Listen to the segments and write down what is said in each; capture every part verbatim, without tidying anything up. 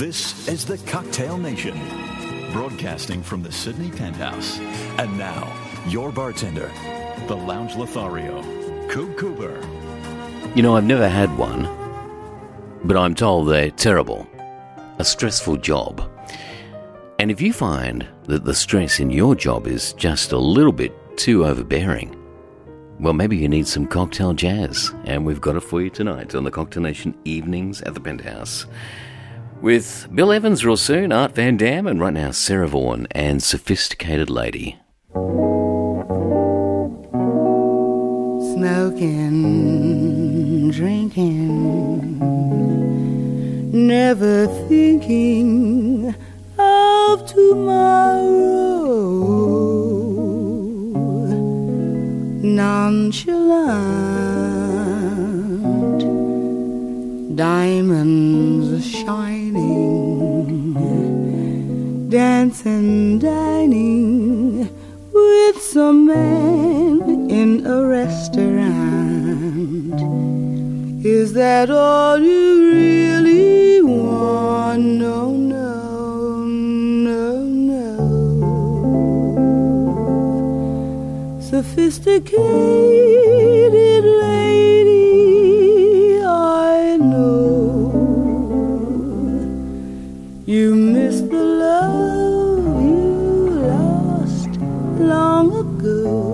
This is the Cocktail Nation, broadcasting from the Sydney Penthouse. And now, your bartender, the Lounge Lothario, Coop Cooper. You know, I've never had one, but I'm told they're terrible. A stressful job. And if you find that the stress in your job is just a little bit too overbearing, well, maybe you need some cocktail jazz. And we've got it for you tonight on the Cocktail Nation Evenings at the Penthouse. With Bill Evans real soon, Art Van Dam, and right now Sarah Vaughan and Sophisticated Lady. Smoking, drinking, never thinking of tomorrow, nonchalant, diamonds shining, dancing, dining with some man in a restaurant. Is that all you really want? No, no, no, no. Sophisticated lady, I know you miss the love you lost long ago.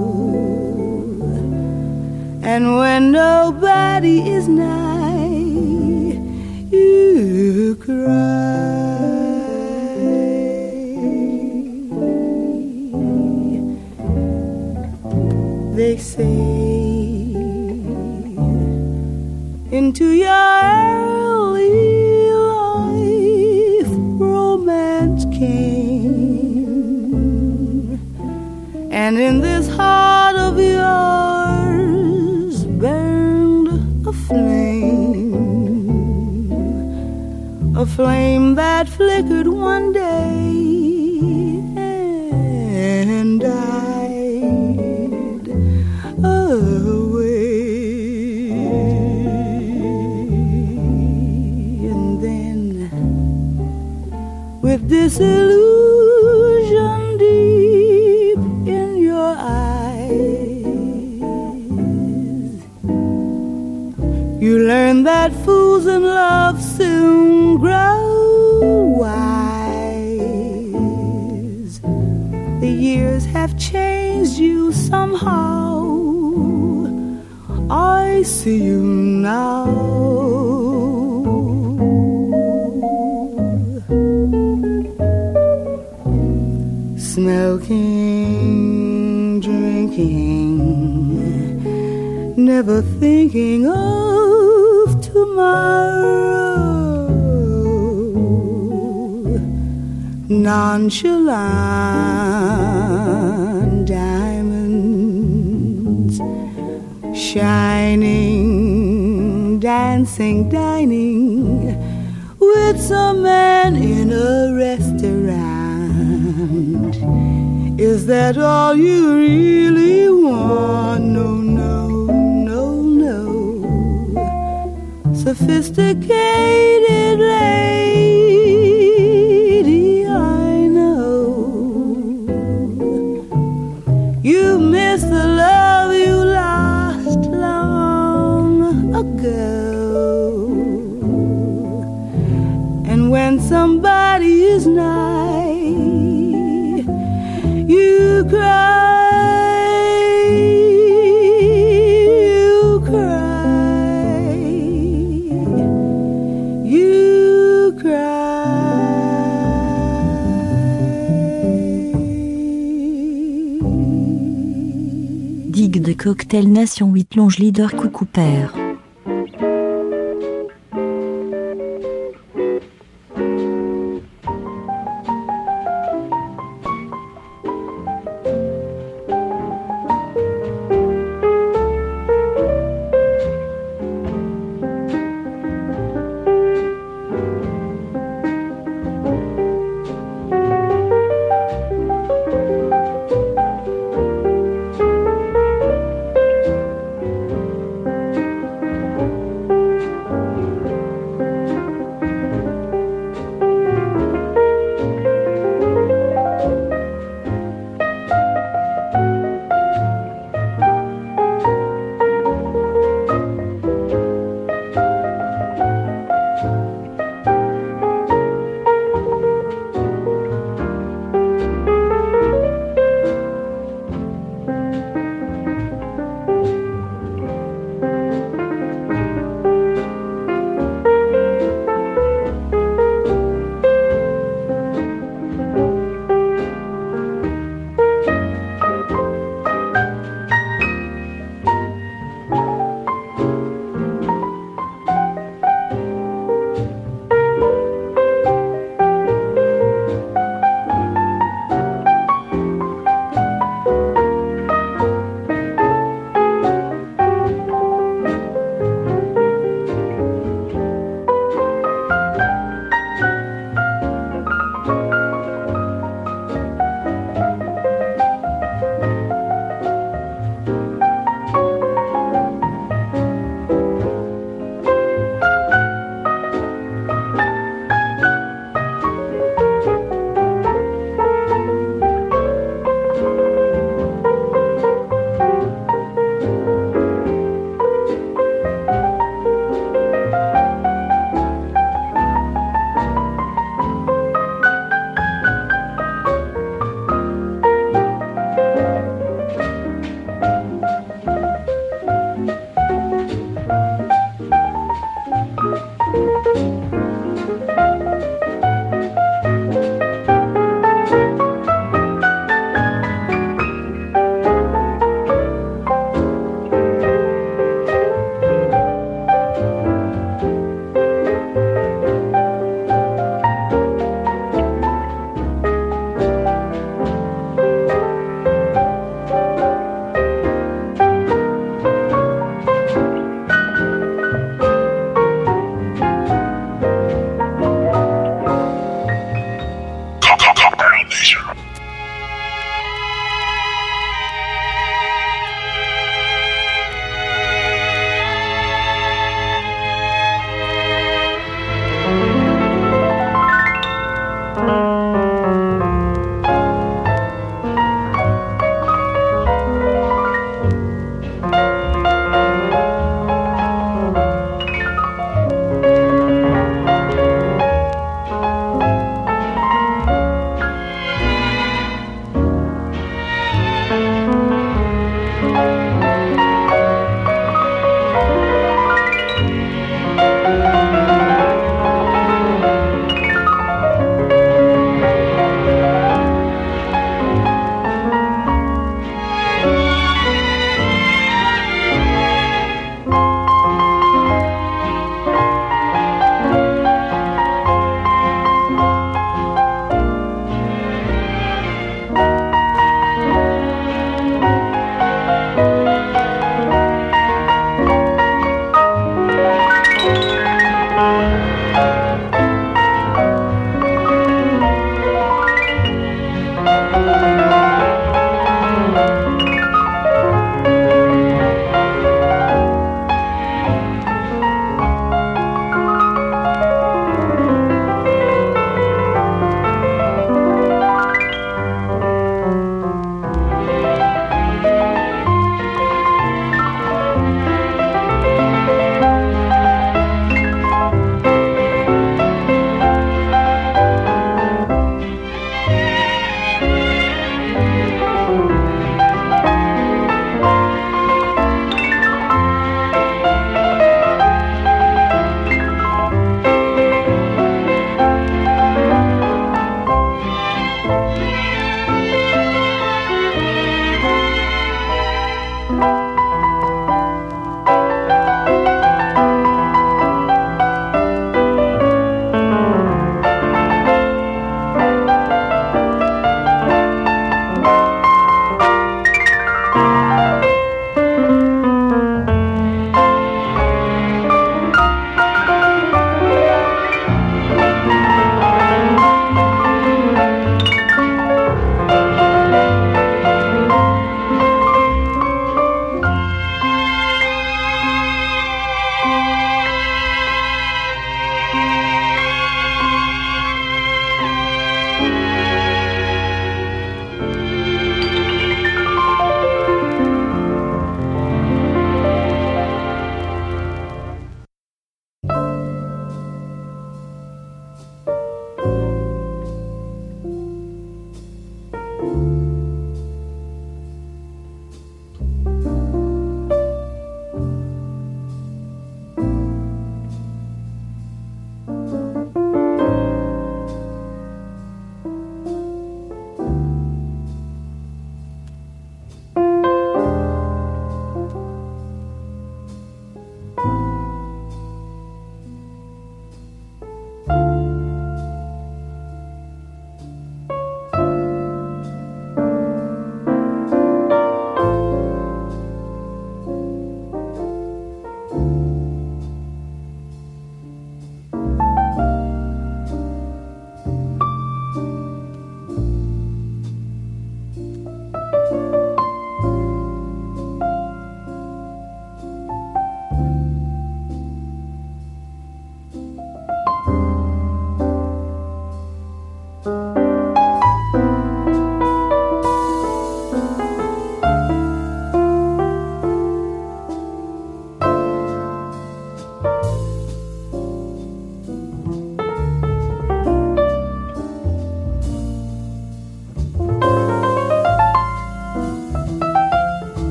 And when nobody is nigh, you cry. They say into your early life romance came, and in this heart of yours burned a flame, a flame that flickered one day and died away. And then with disillusion deep in your eyes, you learn that fools in love soon grow wise. The years have changed you somehow. I see you now. Smoking, drinking, never thinking of tomorrow, nonchalant, diamonds shining, dancing, dining with some man in a restaurant. Is that all you really want? No, no, no, no. Sophisticated lady, I know you miss the love you lost long ago. And when somebody is nigh, you cry, you cry, you cry. Digue de Cocktail Nation huit Longe Leader Coucou Père.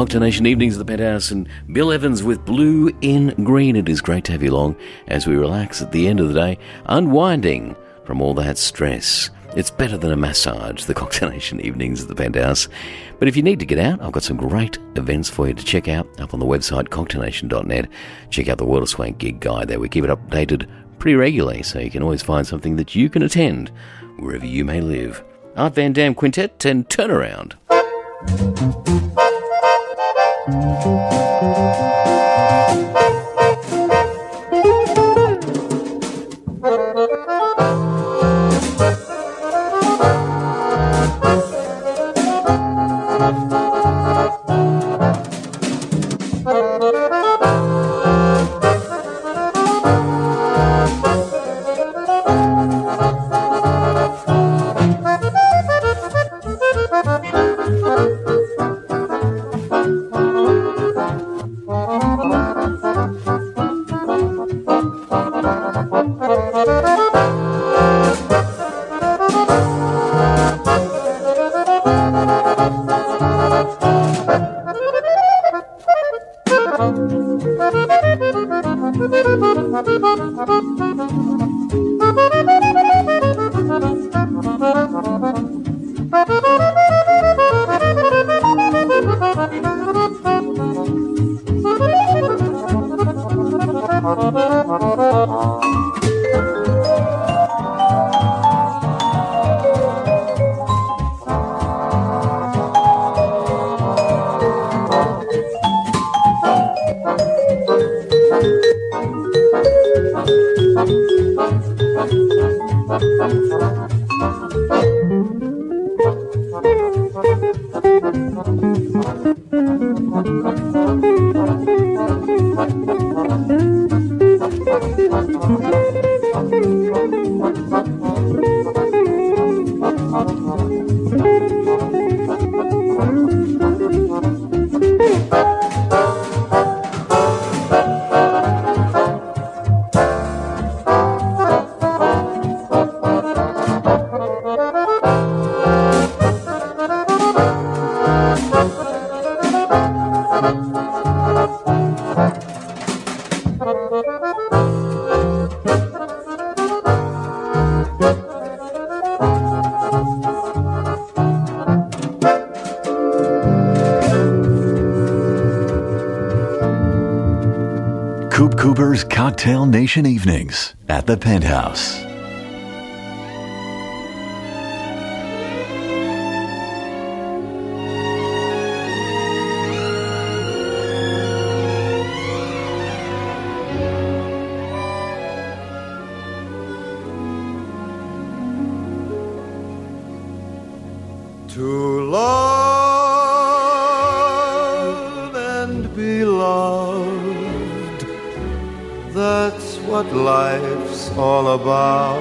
Cocktail Nation Evenings at the Penthouse, and Bill Evans with Blue in Green. It is great to have you along as we relax at the end of the day, unwinding from all that stress. It's better than a massage, the Cocktail Nation Evenings at the Penthouse. But if you need to get out, I've got some great events for you to check out up on the website cocktail nation dot net. Check out the World of Swank gig guide there. We keep it updated pretty regularly, so you can always find something that you can attend wherever you may live. Art Van Dam Quintet and Turnaround. Coop Cooper's Cocktail Nation Evenings at the Penthouse. To love and be loved, that's what life's all about.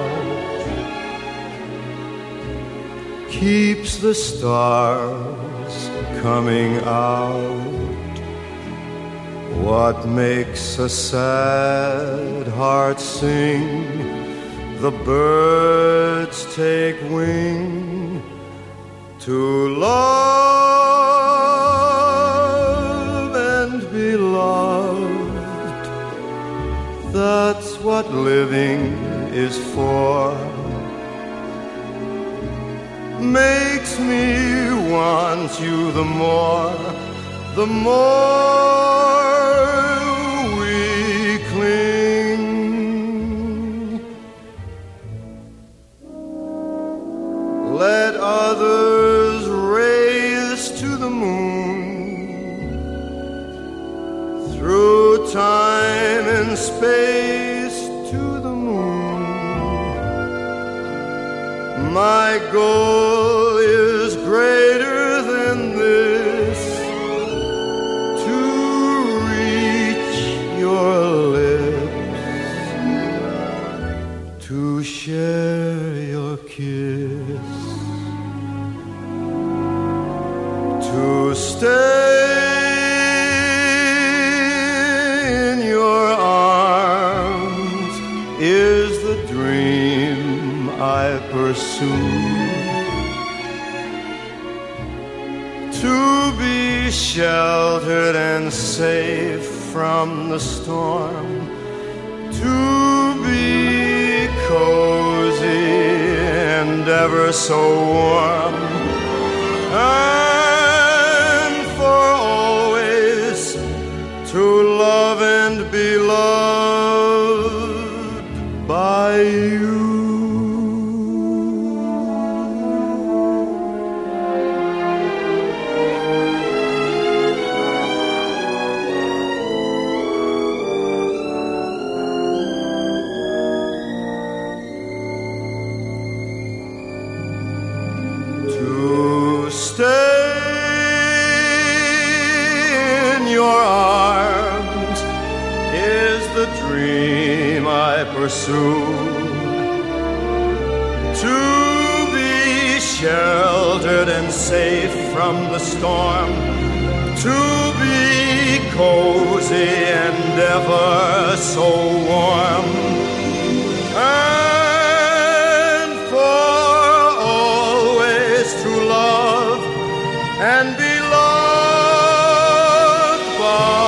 Keeps the stars coming out. What makes a sad heart sing? The birds take wing. To love and be loved, that's what living is for. Makes me want you the more, the more we cling. Let others race to the moon, through time and space to the moon. My goal is greater than this, to reach your lips, to share your kiss, to stay in your arms is the dream I pursue. To be sheltered and safe from the storm, to be cozy and ever so warm, and for always to love and be loved by you. Pursue, to be sheltered and safe from the storm, to be cozy and ever so warm, and for always to love and be loved by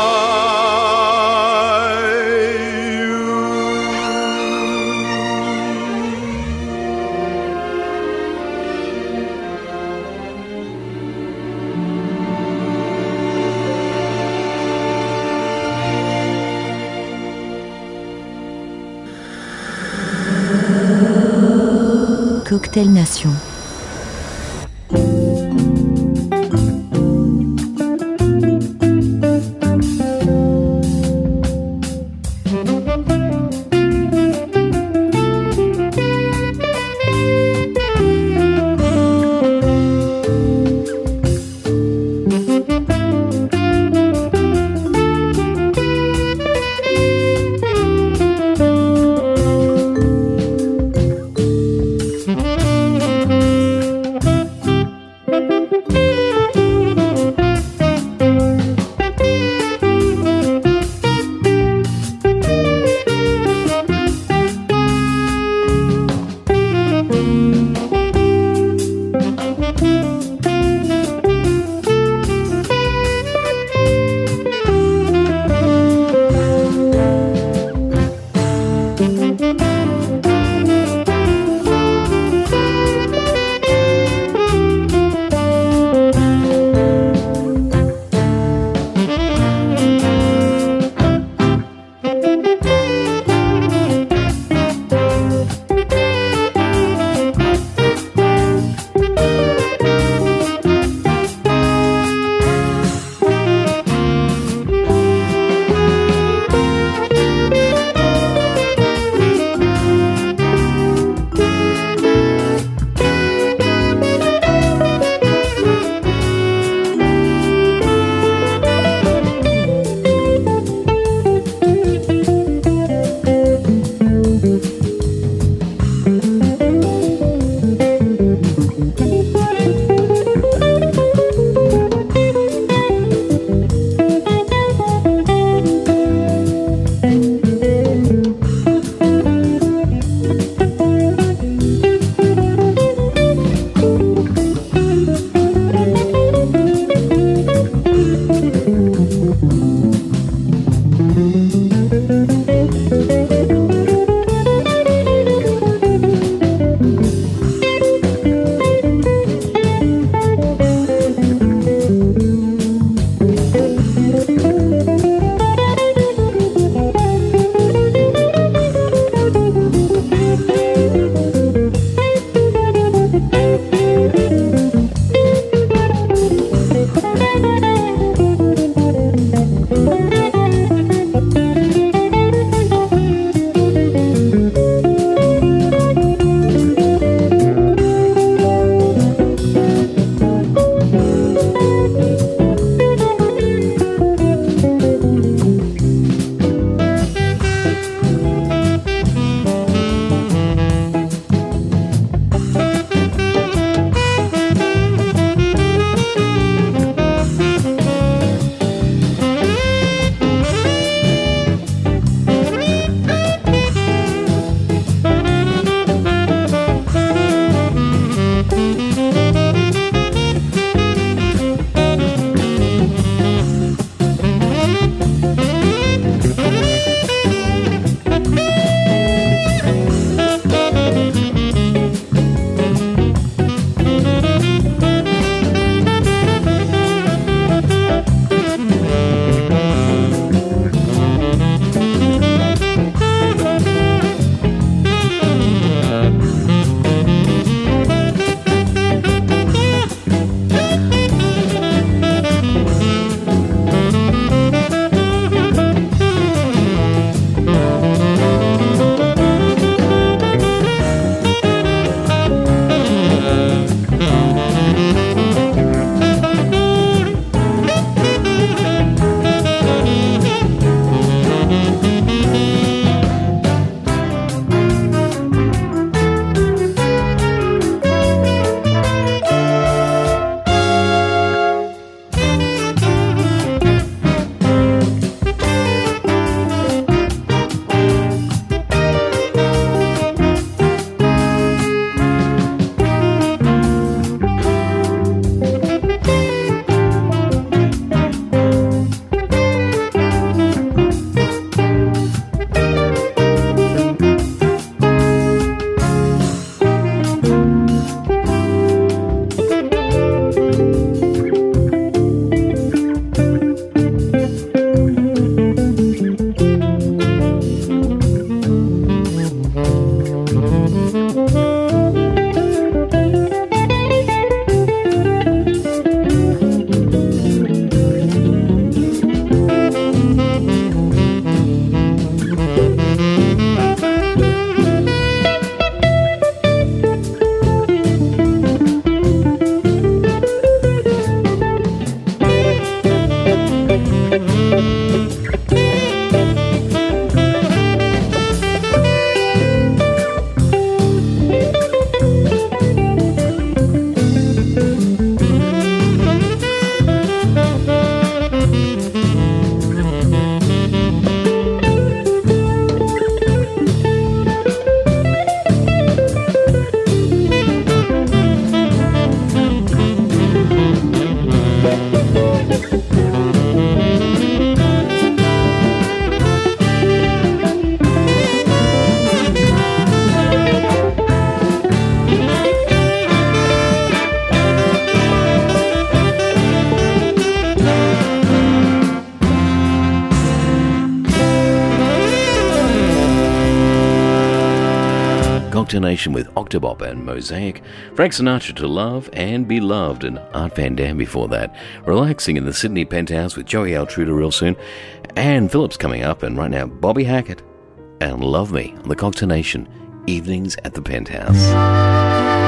Cocktail Nation. Cocktail Nation with Octobop and Mosaic, Frank Sinatra to Love and Be Loved, and Art Van Dam before that. Relaxing in the Sydney Penthouse with Joey Altruda real soon. Anne Phillips coming up, and right now Bobby Hackett and Love Me on the Cocktail Nation Evenings at the Penthouse.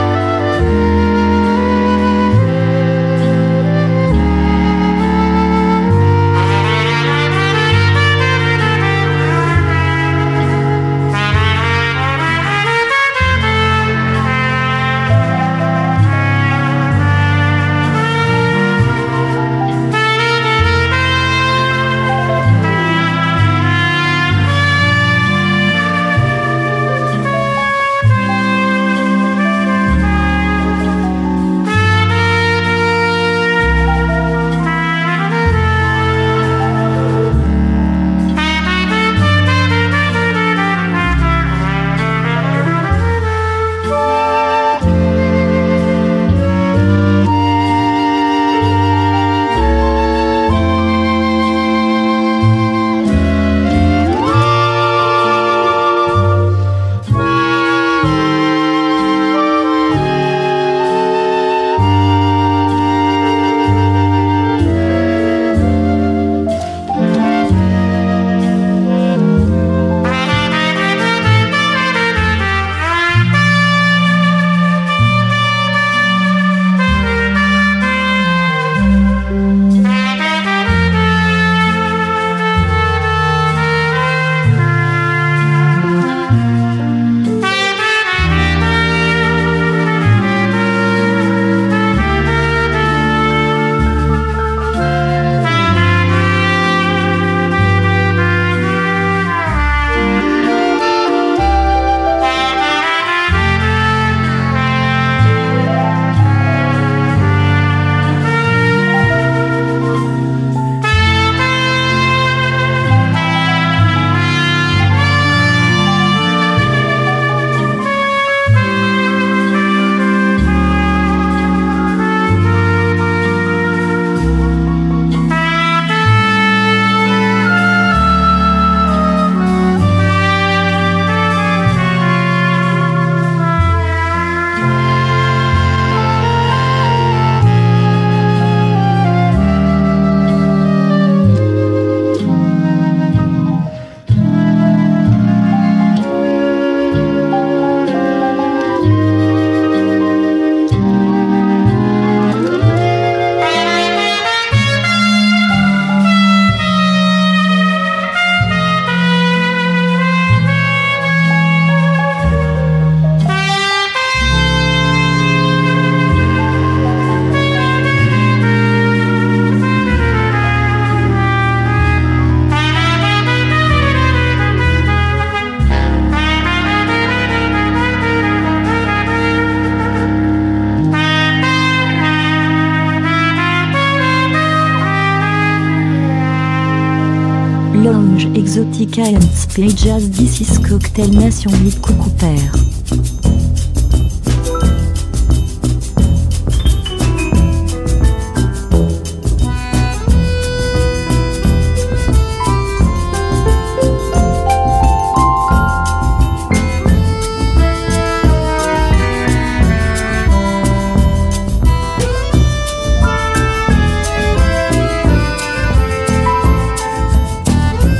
Lounge Exotica and Space Jazz. This is Cocktail Nation with Coucou Père.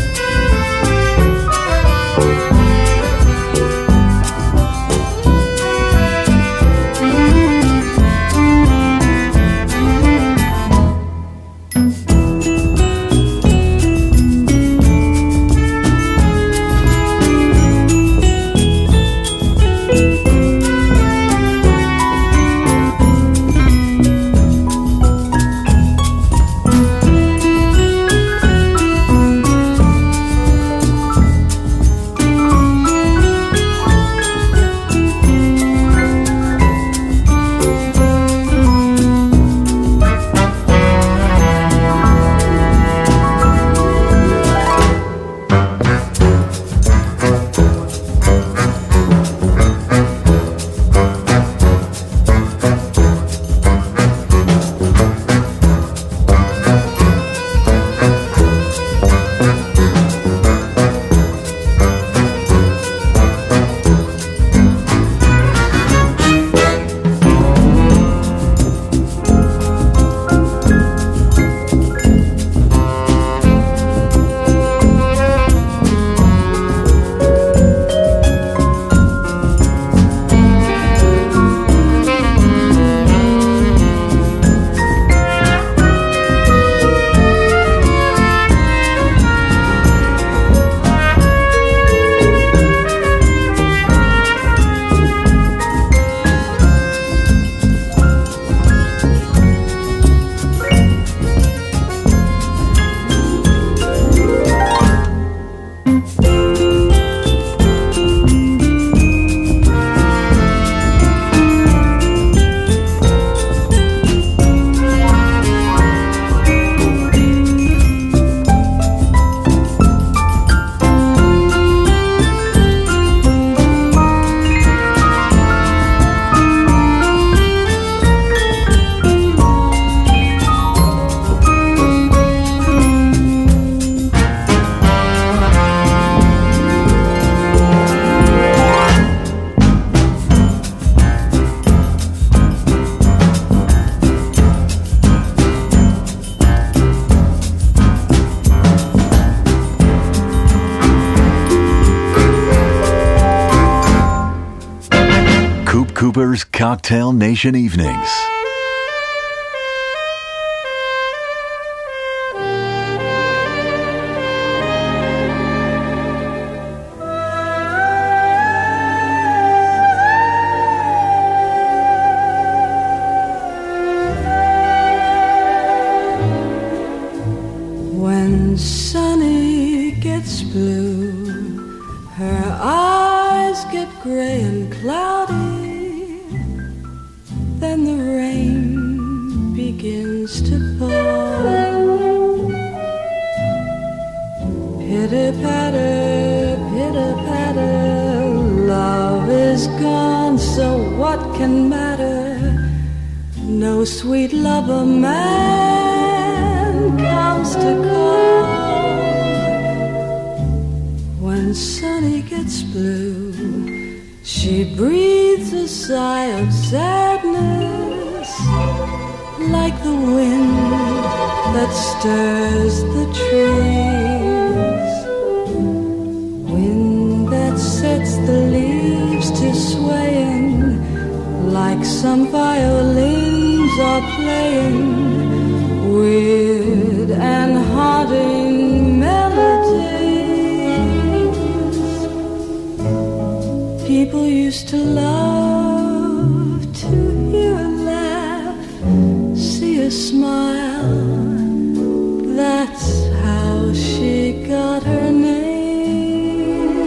Thank Cooper's Cocktail Nation Evenings. When Sunny gets blue, her eyes get gray and cloudy, then the rain begins to fall. Pitter-patter, pitter-patter, love is gone, so what can matter? No sweet lover man comes to call. When Sunny gets blue, she breathes a sigh of sadness, like the wind that stirs the trees, wind that sets the leaves to swaying, like some violins are playing weird and haunting melodies. People used to love to hear a laugh, see a smile. That's how she got her name.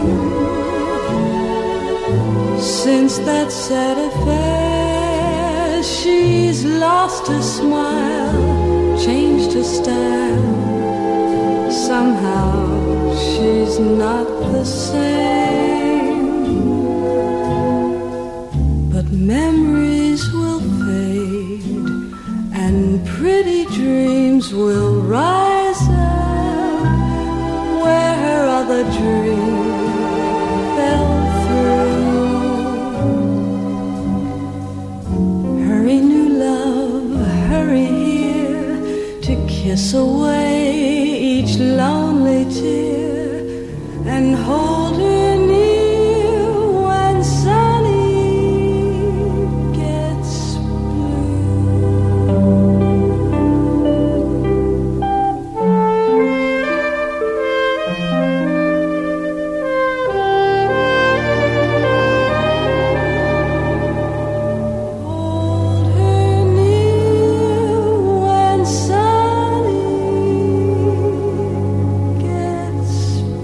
Since that sad affair, she's lost her smile, changed her style. Somehow she's not the same. But memories will fade, and pretty dreams will rise up where her other dream fell through. Hurry, new love, hurry here to kiss away each lonely tear and hold her near when Sunny gets hold her near when Sunny gets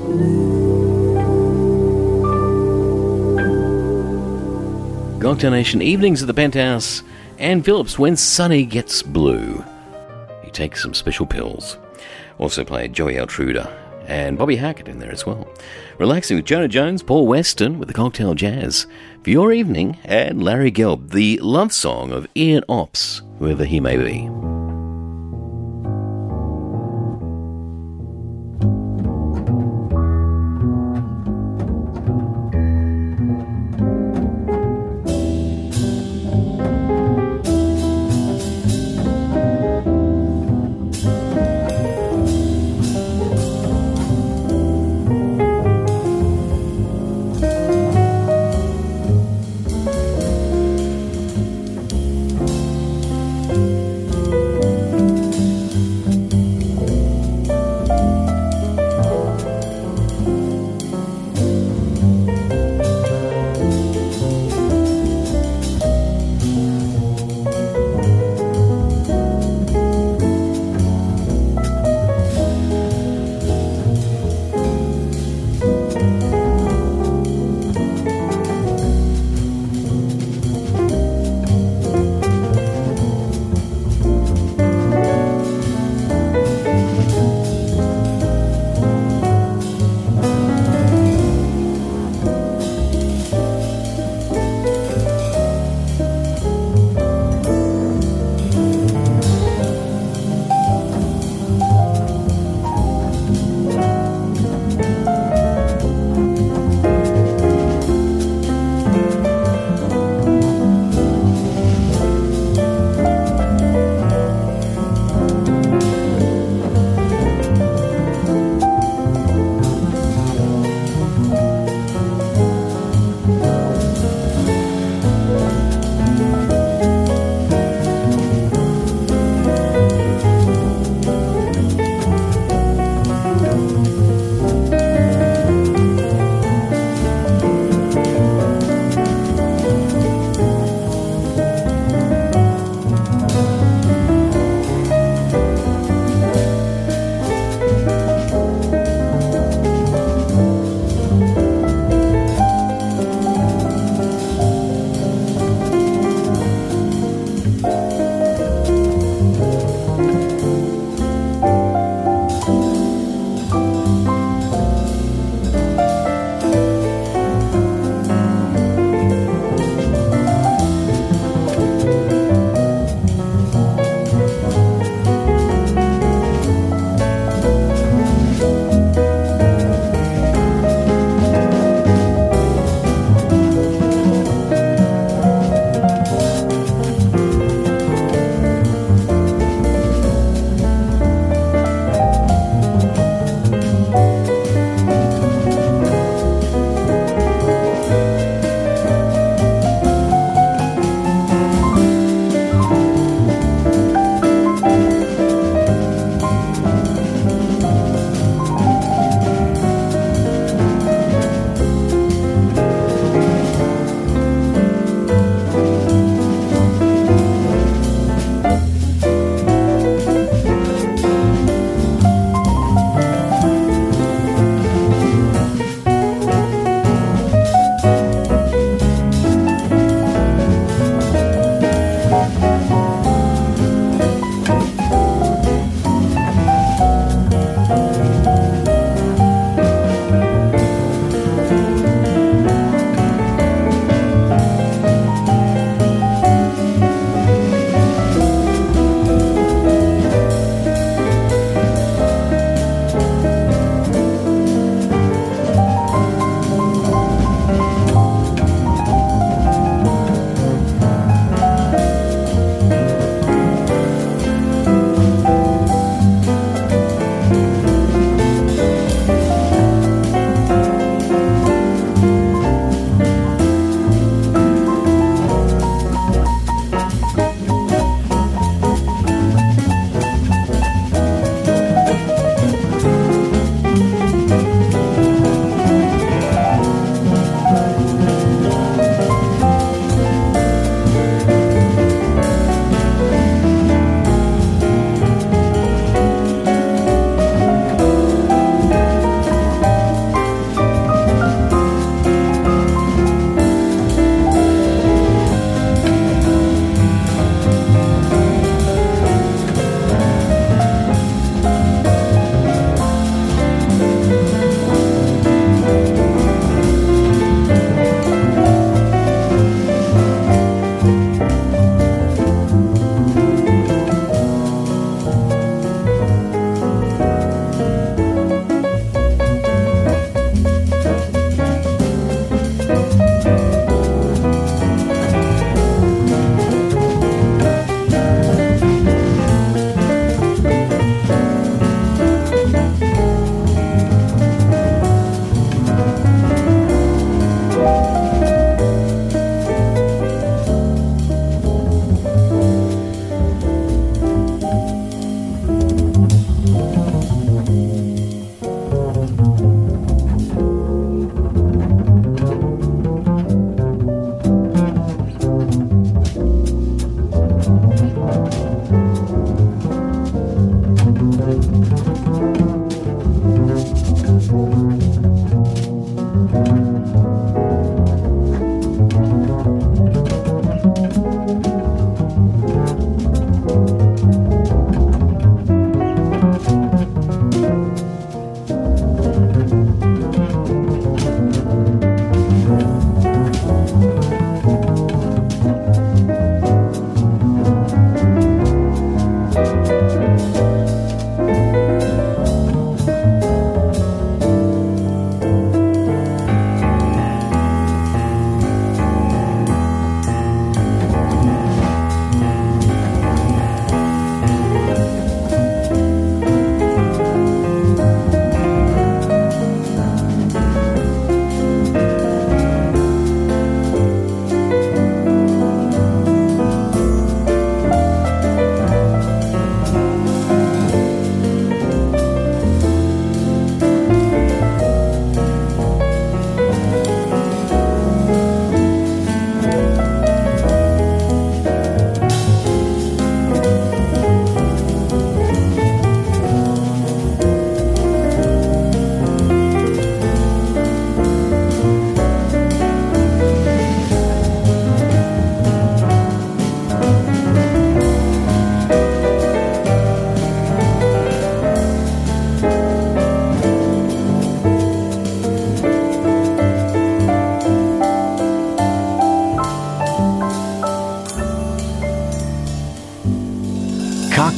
Cocktail Nation evenings at the Penthouse, and Phillips, When Sunny Gets Blue. He takes some special pills. Also played Joey Altruda and Bobby Hackett in there as well. Relaxing with Jonah Jones, Paul Weston with the Cocktail Jazz for your evening, and Larry Gelb, the love song of Ian Ops, whoever he may be.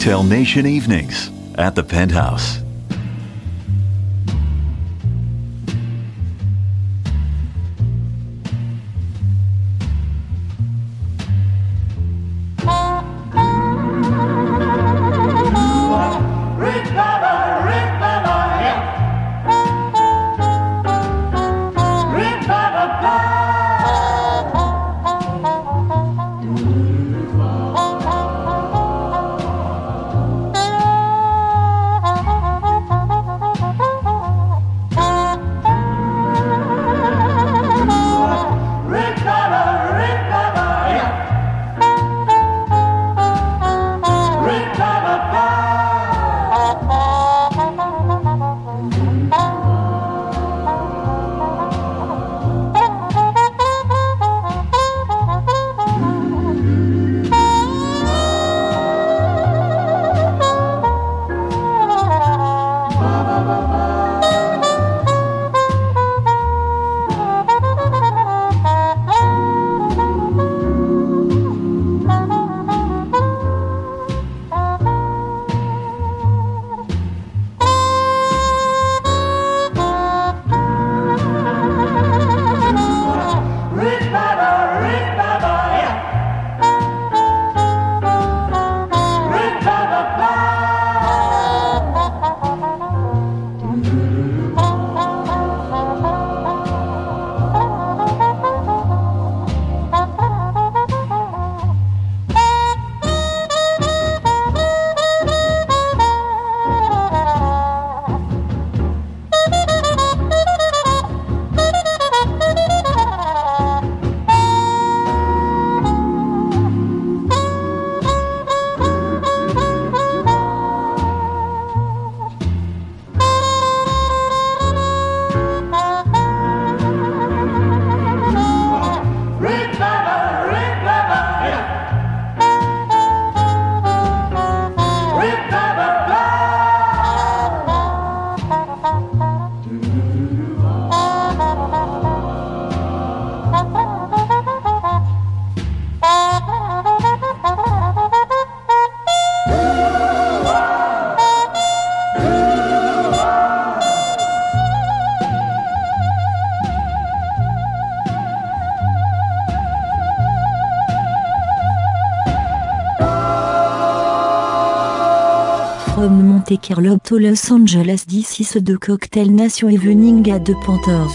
Cocktail Nation evenings at the Penthouse. From Monte Carlo to Los Angeles, this is the Cocktail Nation evening at the Penthouse.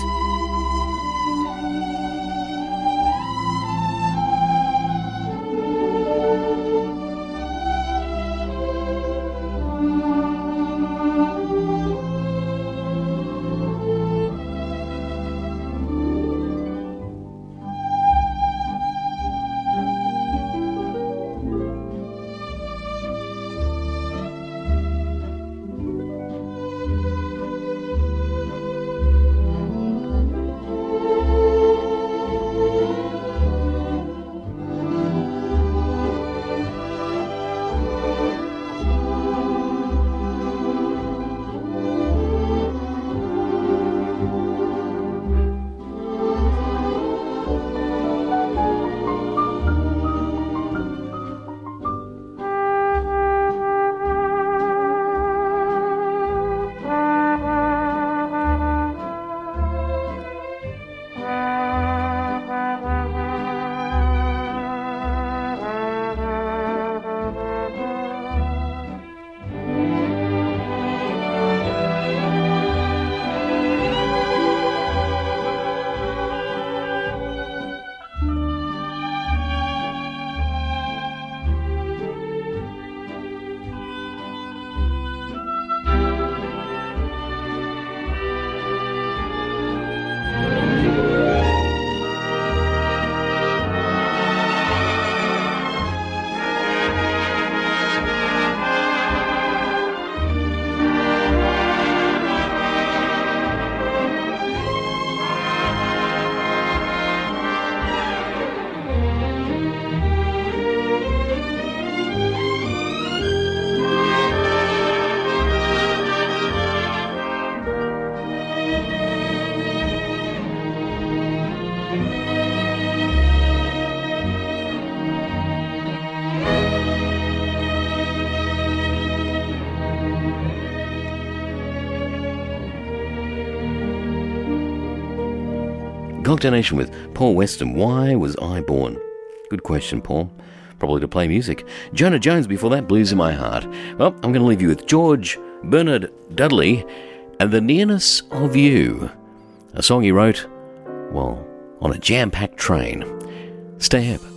Cocktail Nation with Paul Weston. Why was I born? Good question, Paul. Probably to play music. Jonah Jones before that, Blues in My Heart. Well, I'm going to leave you with George Bernard Dudley and The Nearness of You. A song he wrote, well, on a jam-packed train. Stay up.